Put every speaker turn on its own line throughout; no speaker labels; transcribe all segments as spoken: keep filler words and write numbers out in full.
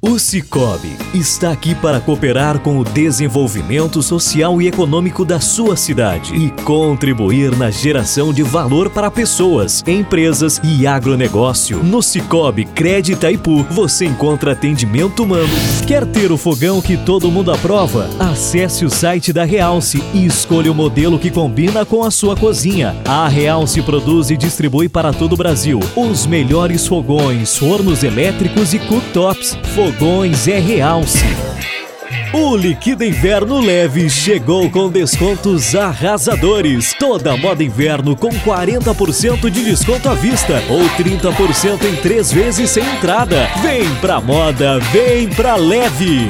O Sicoob está aqui para cooperar com o desenvolvimento social e econômico da sua cidade e contribuir na geração de valor para pessoas, empresas e agronegócio. No Sicoob Cred Itaipu, você encontra atendimento humano. Quer ter o fogão que todo mundo aprova? Acesse o site da Realce e escolha o modelo que combina com a sua cozinha. A Realce produz e distribui para todo o Brasil os melhores fogões, fornos elétricos e cooktops. Fogões é Realce. O Liquida Inverno Leve chegou com descontos arrasadores. Toda moda inverno com quarenta por cento de desconto à vista ou trinta por cento em três vezes sem entrada. Vem pra moda, vem pra leve!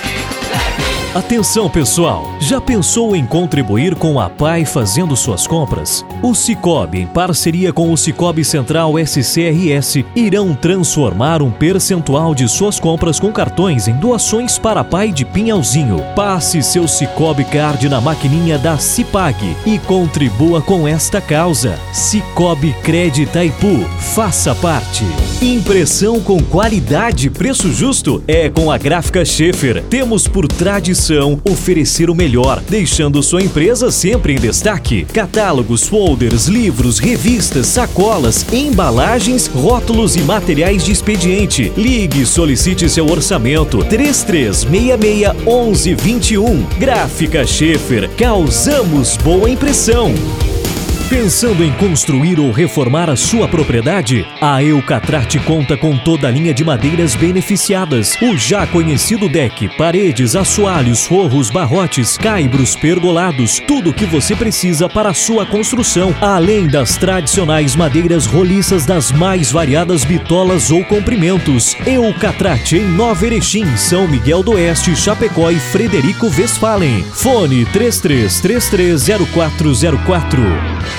Atenção pessoal, já pensou em contribuir com a P A I fazendo suas compras? O Sicoob, em parceria com o Sicoob Central S C R S, irão transformar um percentual de suas compras com cartões em doações para a P A I de Pinhalzinho. Passe seu Sicoob Card na maquininha da Cipag e contribua com esta causa. Sicoob Cred Itaipu, faça parte. Impressão com qualidade e preço justo é com a Gráfica Schaefer. Temos por tradição oferecer o melhor, deixando sua empresa sempre em destaque. Catálogos, folders, livros, revistas, sacolas, embalagens, rótulos e materiais de expediente. Ligue e solicite seu orçamento. três três seis seis, onze, vinte e um. Gráfica Schaefer. Causamos boa impressão. Pensando em construir ou reformar a sua propriedade? A Eucatrate conta com toda a linha de madeiras beneficiadas. O já conhecido deck, paredes, assoalhos, forros, barrotes, caibros, pergolados, tudo o que você precisa para a sua construção, além das tradicionais madeiras roliças das mais variadas bitolas ou comprimentos. Eucatrate em Nova Erechim, São Miguel do Oeste, Chapecó e Frederico Westphalen. Fone três três três três zero quatro zero quatro.